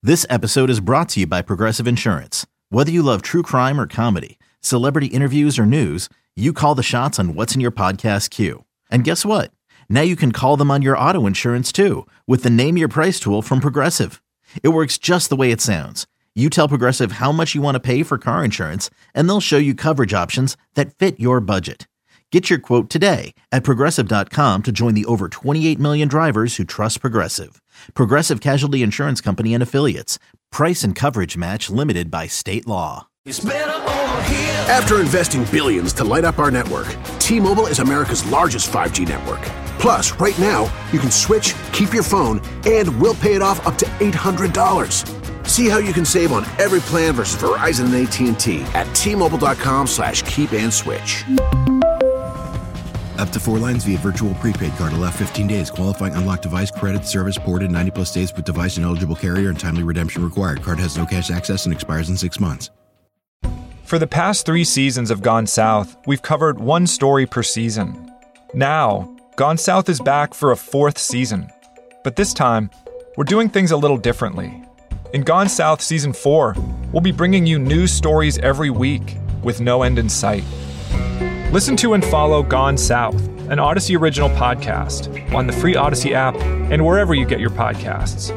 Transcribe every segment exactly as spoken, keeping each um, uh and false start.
This episode is brought to you by Progressive Insurance. Whether you love true crime or comedy, celebrity interviews or news, you call the shots on what's in your podcast queue. And guess what? Now you can call them on your auto insurance too with the Name Your Price tool from Progressive. It works just the way it sounds. You tell Progressive how much you want to pay for car insurance, and they'll show you coverage options that fit your budget. Get your quote today at Progressive dot com to join the over twenty-eight million drivers who trust Progressive. Progressive Casualty Insurance Company and Affiliates. Price and coverage match limited by state law. It's better over here. After investing billions to light up our network, T-Mobile is America's largest five G network. Plus, right now, you can switch, keep your phone, and we'll pay it off up to eight hundred dollars. See how you can save on every plan versus Verizon and A T and T at T-Mobile.com slash keep and switch. Up to four lines via virtual prepaid card. Allow fifteen days. Qualifying unlocked device credit service ported ninety plus days with device and eligible carrier and timely redemption required. Card has no cash access and expires in six months. For the past three seasons of Gone South, we've covered one story per season. Now, Gone South is back for a fourth season. But this time, we're doing things a little differently. In Gone South Season four, we'll be bringing you new stories every week with no end in sight. Listen to and follow Gone South, an Odyssey original podcast, on the free Odyssey app and wherever you get your podcasts.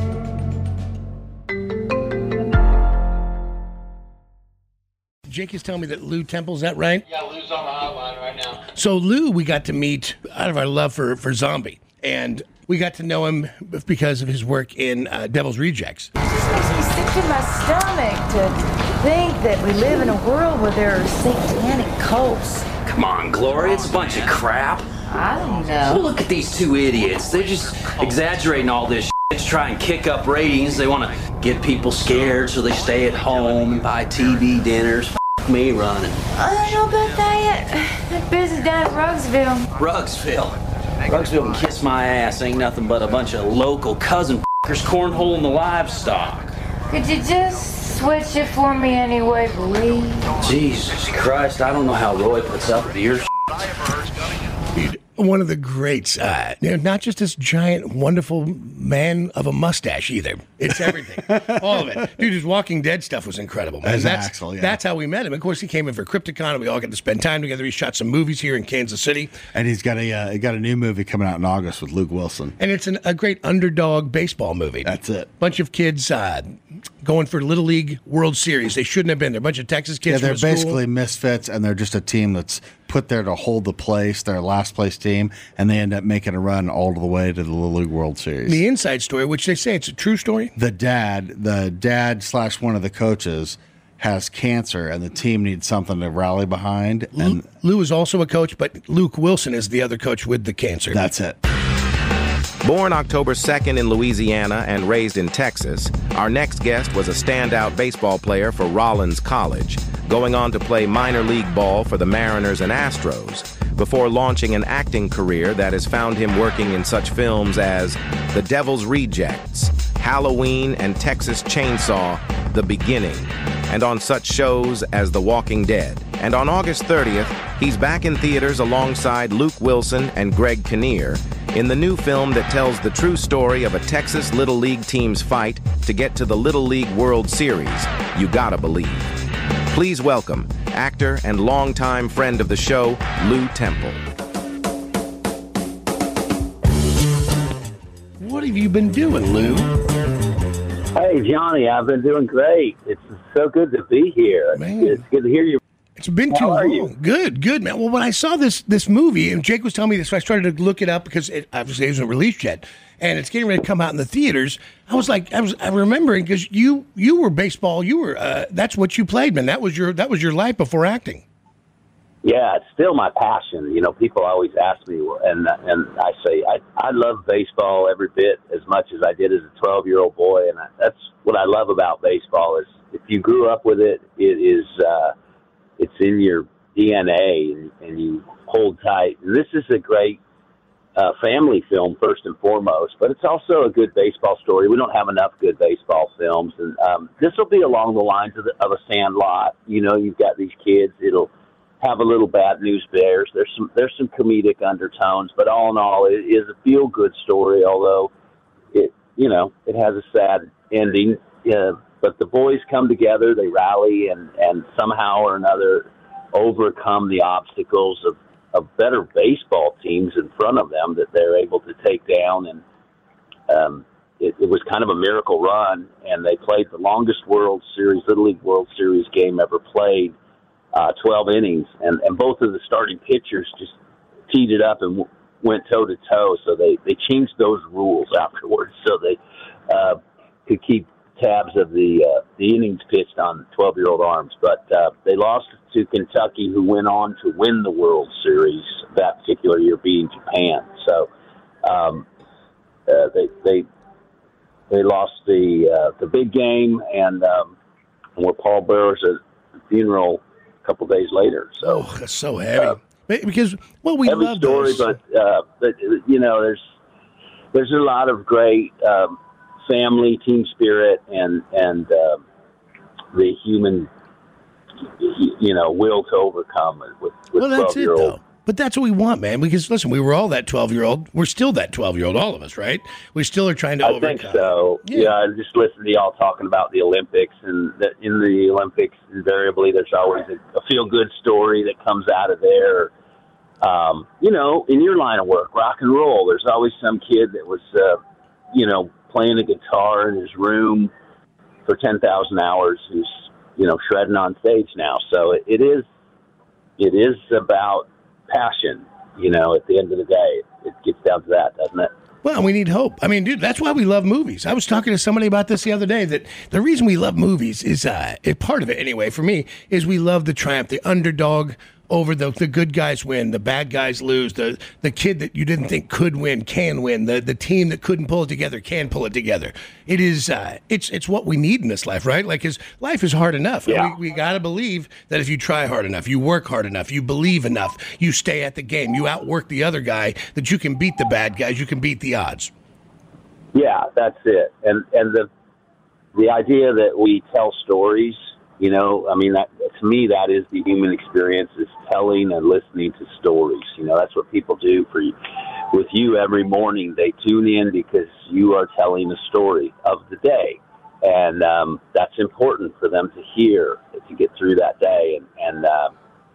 Jake is telling me that Lou Temple's that right? Yeah, Lou's on the hotline right now. So Lou, we got to meet out of our love for, for Zombie, and we got to know him because of his work in uh, Devil's Rejects. It just makes me sick to my stomach to think that we live in a world where there are satanic cults. Come on, Gloria, it's a bunch of crap. I don't Well, know. look at these two idiots. They're just exaggerating all this shit to try and kick up ratings. They want to get people scared so they stay at home and buy T V dinners. F me running. I don't know about that. That business down at Rugsville. Rugsville. Rugsville can kiss my ass. Ain't nothing but a bunch of local cousin f***ers cornholing the livestock. Could you just switch it for me anyway, please? Jesus Christ, I don't know how Roy puts up with your shit. Dude, one of the greats. Uh, you know, not just this giant, wonderful man of a mustache either. It's everything. All of it. Dude, his Walking Dead stuff was incredible, man. As That's, Axel, yeah. that's how we met him. Of course, he came in for Crypticon, and we all got to spend time together. He shot some movies here in Kansas City. And he's got a uh, he got a new movie coming out in August with Luke Wilson. And it's an, a great underdog baseball movie. That's it. Bunch of kids uh, going for Little League World Series. They shouldn't have been there. A bunch of Texas kids Yeah, from they're the school. basically misfits, and they're just a team that's put there to hold the place. They're a last place team, and they end up making a run all the way to the Little League World Series. The inside story, which they say it's a true story. The dad, the dad slash one of the coaches, has cancer, and the team needs something to rally behind. And Lou, Lou is also a coach, but Luke Wilson is the other coach with the cancer. That's it. Born October second in Louisiana and raised in Texas, our next guest was a standout baseball player for Rollins College, going on to play minor league ball for the Mariners and Astros, before launching an acting career that has found him working in such films as The Devil's Rejects, Halloween, and Texas Chainsaw, The Beginning, and on such shows as The Walking Dead. And on August thirtieth, he's back in theaters alongside Luke Wilson and Greg Kinnear in the new film that tells the true story of a Texas Little League team's fight to get to the Little League World Series, You Gotta Believe. Please welcome actor and longtime friend of the show, Lou Temple. What have you been doing, Lou? Hey, Johnny, I've been doing great. It's so good to be here. Man. It's good to hear you. It's been How too are long. you? Good, good, man. Well, when I saw this this movie, and Jake was telling me this, so I started to look it up because it obviously isn't released yet, and it's getting ready to come out in the theaters. I was like, I was, I remembering because you you were baseball. You were uh, that's what you played, man. That was your that was your life before acting. Yeah, it's still my passion. You know, people always ask me, and and I say I I love baseball every bit as much as I did as a twelve year old boy, and I, that's what I love about baseball is if you grew up with it, it is uh, it's in your D N A, and, and you hold tight. And this is a great uh, family film first and foremost, but it's also a good baseball story. We don't have enough good baseball films, and um, this will be along the lines of, the, of a Sandlot. You know, you've got these kids. It'll have a little Bad News Bears. There's some there's some comedic undertones, but all in all, it is a feel good story. Although it you know, it has a sad ending. Uh, but the boys come together, they rally, and, and somehow or another overcome the obstacles of, of better baseball teams in front of them that they're able to take down. And um, it, it was kind of a miracle run, and they played the longest World Series, Little League World Series game ever played, uh, twelve innings. And, and both of the starting pitchers just teed it up and w- went toe-to-toe. So they, they changed those rules afterwards so they uh, could keep tabs of the uh, the innings pitched on twelve-year-old arms. But uh, they lost to Kentucky, who went on to win the World Series that particular year, beating Japan. So um, uh, they they they lost the uh, the big game, and um, were Paul Bearer's funeral a couple days later. So oh, that's so heavy. Uh, because well, we heavy love story, those. but uh, but you know, there's there's a lot of great. Um, family, team spirit, and and uh, the human, you know, will to overcome it with, with well, that's it, twelve-year-old. though. But that's what we want, man. Because listen, we were all that twelve-year-old. We're still that twelve-year-old, all of us, right? We still are trying to I overcome. think so. Yeah. yeah, I just listened to y'all talking about the Olympics, and that in the Olympics, invariably, there's always a, a feel-good story that comes out of there. Um, you know, in your line of work, rock and roll, there's always some kid that was, uh, you know, playing a guitar in his room for ten thousand hours, who's, you know, shredding on stage now. So it, it is, it is about passion, you know, at the end of the day. It gets down to that, doesn't it? Well, we need hope. I mean, dude, that's why we love movies. I was talking to somebody about this the other day, that the reason we love movies is, uh, a part of it anyway, for me, is we love the triumph, the underdog over the the good guys win, the bad guys lose, the the kid that you didn't think could win can win, the the team that couldn't pull it together can pull it together. It is uh, it's it's what we need in this life, right? Like, his life is hard enough. Yeah. We, we got to believe that if you try hard enough, you work hard enough, you believe enough, you stay at the game, you outwork the other guy, that you can beat the bad guys, you can beat the odds. Yeah, that's it. And and the the idea that we tell stories, you know, I mean, that, to me, that is the human experience, is telling and listening to stories. You know, that's what people do for you. With you every morning. They tune in because you are telling a story of the day. And um, that's important for them to hear to get through that day. And, and uh,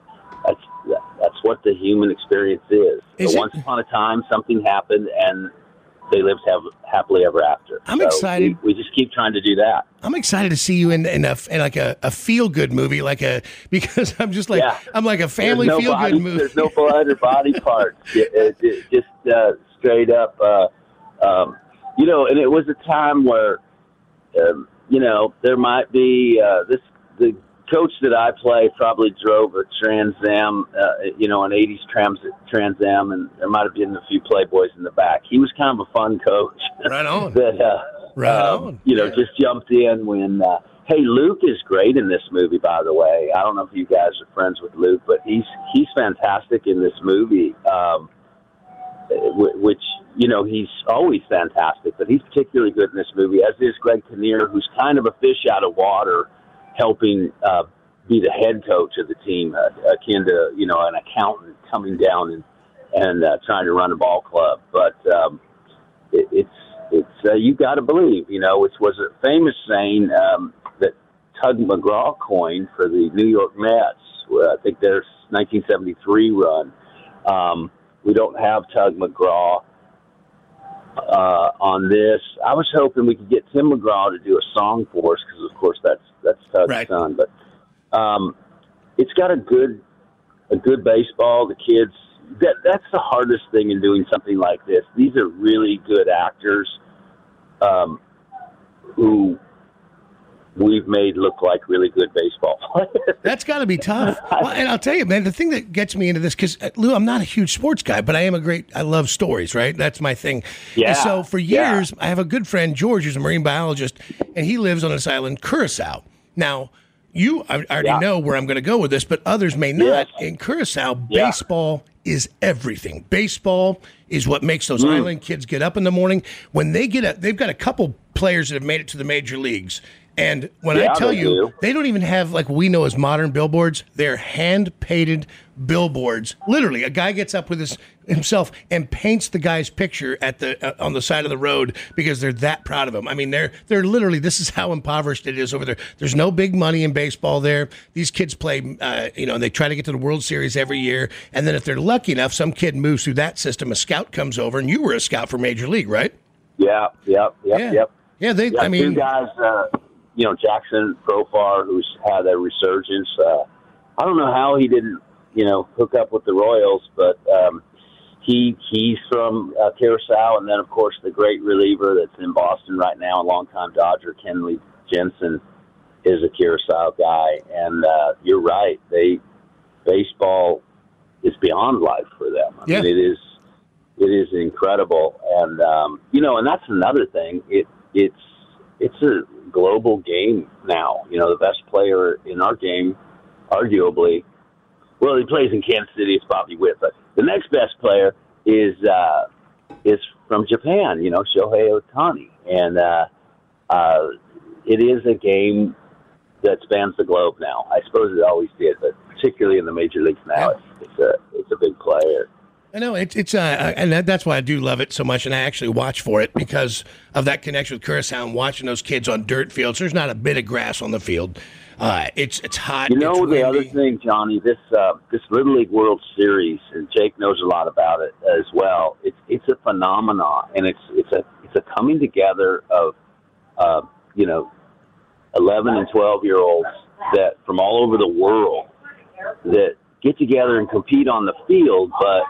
that's that's what the human experience is. is so once it? upon a time, something happened, and they lived have, happily ever after. I'm so excited. We, we just keep trying to do that. I'm excited to see you in, in, a, in like a, a feel good movie, like a because I'm just like Yeah. I'm like a family There's no feel body, good movie. There's no blood or body parts. It, it, it just uh, straight up, uh, um, you know. And it was a time where, um, you know, there might be uh, this the coach that I play probably drove a Trans Am, uh, you know, an eighties Trans Trans Am, and there might have been a few Playboys in the back. He was kind of a fun coach. Right on. that uh, Right um, on. you know, Yeah. just jumped in when. Uh, hey, Luke is great in this movie, by the way. I don't know if you guys are friends with Luke, but he's he's fantastic in this movie. Um, which, you know, he's always fantastic, but he's particularly good in this movie, as is Greg Kinnear, who's kind of a fish out of water, helping uh, be the head coach of the team, uh, akin to, you know, an accountant coming down and, and uh, trying to run a ball club. But um, it, it's, it's uh, you got to believe, you know, which was a famous saying um, that Tug McGraw coined for the New York Mets. I think their nineteen seventy-three run. Um, we don't have Tug McGraw uh, on this. I was hoping we could get Tim McGraw to do a song for us because, of course, that's that's Tug's Right. son. But um, it's got a good a good baseball. The kids. That that's the hardest thing in doing something like this. These are really good actors um, who we've made look like really good baseball players. That's got to be tough. Well, and I'll tell you, man, the thing that gets me into this, because Lou, I'm not a huge sports guy, but I am a great, I love stories, right? That's my thing. Yeah, And so for yeah. years, I have a good friend, George, who's a marine biologist, and he lives on this island, Curacao. Now, you I I already Yeah. know where I'm going to go with this, but others may not. Yes. In Curacao, Yeah. baseball is everything. Baseball is what makes those Mm. island kids get up in the morning. When they get up, they've got a couple players that have made it to the major leagues. And when Yeah, I tell they you, do. they don't even have like we know as modern billboards. They're hand-painted billboards. Literally, a guy gets up with his himself and paints the guy's picture at the uh, on the side of the road because they're that proud of him. I mean, they're they're literally. This is how impoverished it is over there. There's no big money in baseball there. These kids play, uh, you know, and they try to get to the World Series every year. And then if they're lucky enough, some kid moves through that system. A scout comes over, and you were a scout for Major League, right? Yeah, yep, yep, Yeah. yep. Yeah, they. Yeah, I mean, two guys, uh, you know, Jackson Profar, who's had a resurgence. Uh, I don't know how he didn't, you know, hook up with the Royals, but um, he he's from uh, Curacao, and then of course the great reliever that's in Boston right now, a longtime Dodger, Kenley Jensen, is a Curacao guy. And uh, you're right, they baseball is beyond life for them. I Yeah. mean, it is it is incredible, and um, you know, and that's another thing. It it's it's a global game now. You know, the best player in our game, arguably, well, he plays in Kansas City. It's Bobby Witt, but the next best player is uh, is from Japan. You know, Shohei Ohtani, and uh, uh, it is a game that spans the globe now. I suppose it always did, but particularly in the major leagues now, it's, it's a it's a big player. I know it's it's uh, and that, that's why I do love it so much, and I actually watch for it because of that connection with Curacao and watching those kids on dirt fields. There's not a bit of grass on the field. Uh, it's it's hot. You know it's the windy. other thing, Johnny, this uh, this Little League World Series, and Jake knows a lot about it as well. It's it's a phenomenon, and it's it's a it's a coming together of uh, you know eleven and twelve year olds that from all over the world that get together and compete on the field, but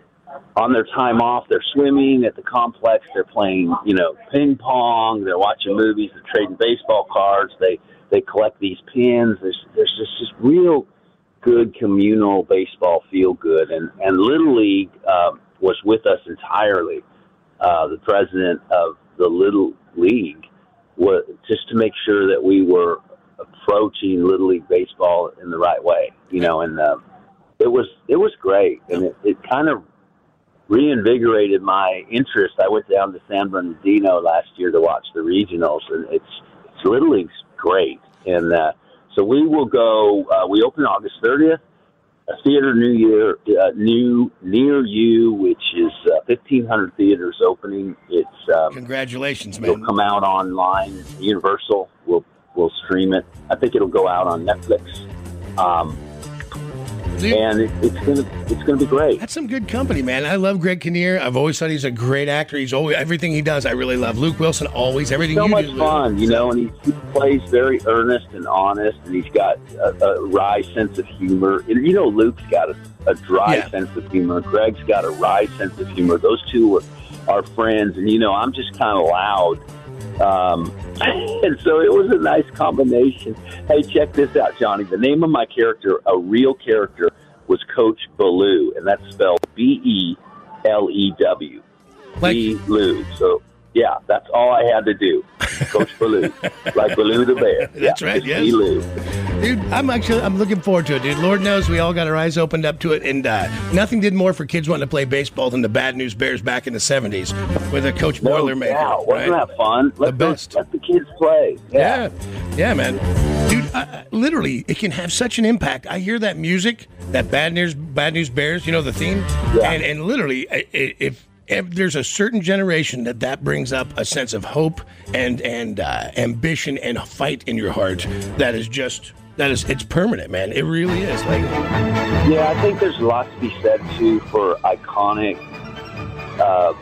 on their time off, they're swimming at the complex. They're playing, you know, ping pong. They're watching movies. They're trading baseball cards. They they collect these pins. There's there's just this real good communal baseball feel good. And and Little League uh, was with us entirely. Uh, the president of the Little League was just to make sure that we were approaching Little League baseball in the right way. You know, and uh, it was it was great, and it, it kind of reinvigorated my interest. I went down to San Bernardino last year to watch the regionals, and it's, it's Little League's great. And uh, so we will go. Uh, we open August thirtieth. A theater New Year, uh, new near you, which is uh, fifteen hundred theaters opening. It's um, congratulations, man. It'll come out online. Universal will will stream it. I think it'll go out on Netflix. Um, And it, it's gonna it's gonna be great. That's some good company, man. I love Greg Kinnear. I've always thought he's a great actor. He's always everything he does. I really love Luke Wilson. Always everything. So you much do, fun, you know, and he, he plays very earnest and honest, and he's got a, a wry sense of humor. And, you know, Luke's got a, a dry Yeah. sense of humor. Greg's got a wry sense of humor. Those two are, are friends, and you know, I'm just kind of loud. Um, and so it was a nice combination. Hey, check this out, Johnny. The name of my character, a real character, was Coach Baloo, and that's spelled B E L E W. Like- Baloo. So, yeah, that's all I had to do. Coach Baloo. Like Baloo the bear. That's yeah, right, it's yes. Baloo. Dude, I'm actually I'm looking forward to it, dude. Lord knows we all got our eyes opened up to it, and uh, nothing did more for kids wanting to play baseball than the Bad News Bears back in the seventies with a Coach No Boilermaker. doubt. Wasn't right? that fun? Let The those- best. Let the kids play. Yeah. Yeah, yeah, man, dude. I, I- literally, it can have such an impact. I hear that music, that Bad News, Bad News Bears. You know the theme, Yeah. and and literally, i- i- if, if there's a certain generation that that brings up a sense of hope and and uh, ambition and fight in your heart, that is just that is it's permanent, man. It really is. Like, Yeah, I think there's a lot to be said, too, for iconic uh,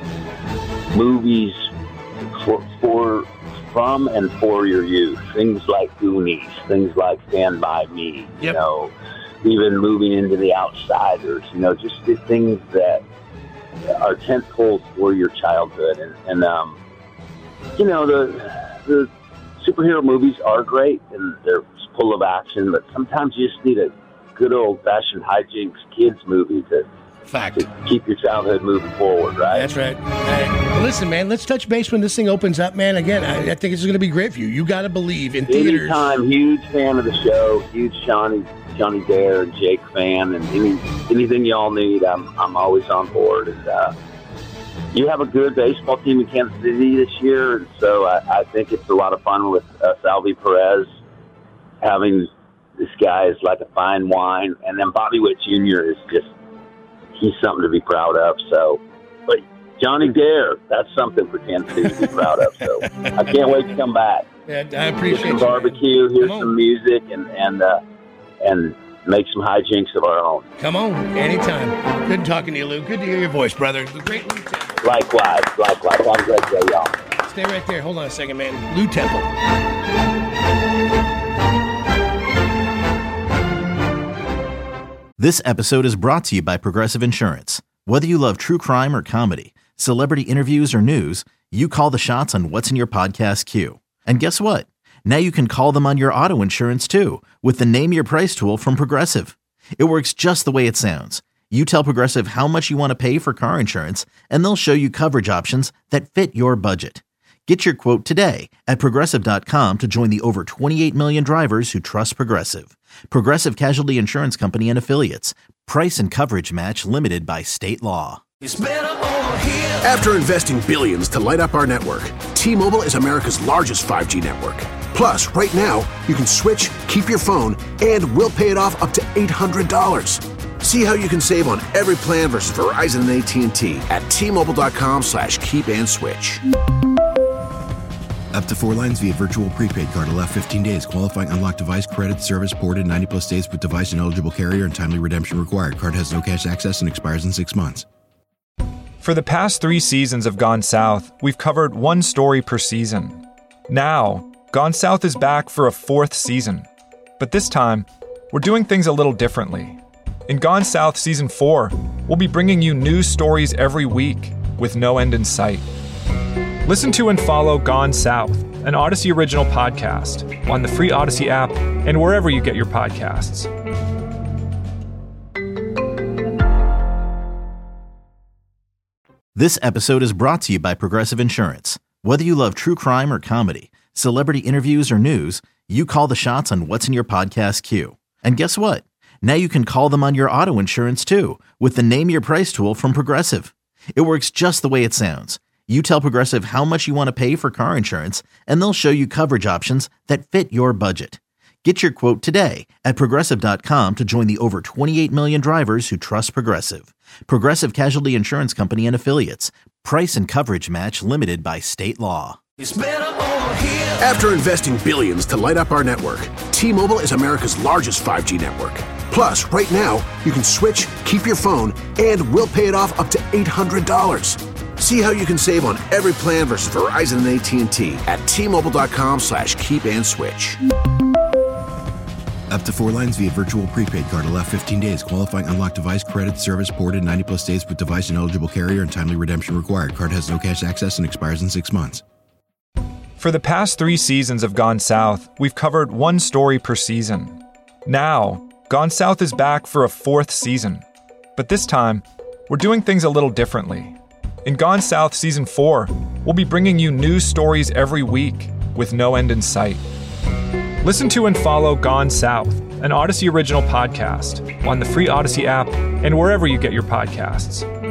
movies for, for from and for your youth. Things like Goonies, things like Stand By Me, you Yep. know, even moving into The Outsiders, you know, just the things that are tentpoles for your childhood. And, and um, you know, the the superhero movies are great, and they're full of action, but sometimes you just need a good old-fashioned hijinks kids movie to, fact. to keep your childhood moving forward, right? That's right. Hey, well, listen, man, let's touch base when this thing opens up, man. Again, I, I think it's going to be great for you. You got to believe in theaters. Anytime, huge fan of the show, huge Johnny Johnny Dare and Jake fan, and any anything y'all need, I'm I'm always on board. And uh, you have a good baseball team in Kansas City this year, and so I, I think it's a lot of fun with uh, Salvi Perez. Having this guy is like a fine wine, and then Bobby Witt Junior is just, he's something to be proud of. So, but Johnny Dare, that's something for Kansas City to be proud of. So I can't wait to come back. Yeah, I appreciate Get some you, barbecue, hear some music, and and uh, and make some hijinks of our own. Come on, anytime. Good talking to you, Lou. Good to hear your voice, brother. Great Lou Temple. Likewise, likewise. Have a great day, y'all. Stay right there. Hold on a second, man. Lou Temple. This episode is brought to you by Progressive Insurance. Whether you love true crime or comedy, celebrity interviews or news, you call the shots on what's in your podcast queue. And guess what? Now you can call them on your auto insurance too with the Name Your Price tool from Progressive. It works just the way it sounds. You tell Progressive how much you want to pay for car insurance, and they'll show you coverage options that fit your budget. Get your quote today at Progressive dot com to join the over twenty-eight million drivers who trust Progressive. Progressive Casualty Insurance Company and Affiliates. Price and coverage match limited by state law. It's better over here. After investing billions to light up our network, T-Mobile is America's largest five G network. Plus, right now, you can switch, keep your phone, and we'll pay it off up to eight hundred dollars. See how you can save on every plan versus Verizon and A T and T at T-Mobile.com slash keep and switch. Up to four lines via virtual prepaid card. Allow fifteen days. Qualifying unlocked device credit service ported ninety plus days with device and eligible carrier and timely redemption required. Card has no cash access and expires in six months. For the past three seasons of Gone South, we've covered one story per season. Now, Gone South is back for a fourth season. But this time, we're doing things a little differently. In Gone South Season four, we'll be bringing you news stories every week with no end in sight. Listen to and follow Gone South, an Odyssey original podcast, on the free Odyssey app and wherever you get your podcasts. This episode is brought to you by Progressive Insurance. Whether you love true crime or comedy, celebrity interviews or news, you call the shots on what's in your podcast queue. And guess what? Now you can call them on your auto insurance too with the Name Your Price tool from Progressive. It works just the way it sounds. You tell Progressive how much you want to pay for car insurance, and they'll show you coverage options that fit your budget. Get your quote today at Progressive dot com to join the over twenty-eight million drivers who trust Progressive. Progressive Casualty Insurance Company and Affiliates. Price and coverage match limited by state law. It's better over here. After investing billions to light up our network, T-Mobile is America's largest five G network. Plus, right now, you can switch, keep your phone, and we'll pay it off up to eight hundred dollars. See how you can save on every plan versus Verizon and A T and T at T-Mobile.com slash keep and switch. Up to four lines via virtual prepaid card. Allow fifteen days. Qualifying unlocked device credit service ported ninety plus days with device and eligible carrier and timely redemption required. Card has no cash access and expires in six months. For the past three seasons of Gone South, we've covered one story per season. Now, Gone South is back for a fourth season. But this time, we're doing things a little differently. In Gone South Season four, we'll be bringing you news stories every week with no end in sight. Listen to and follow Gone South, an Odyssey original podcast, on the free Odyssey app and wherever you get your podcasts.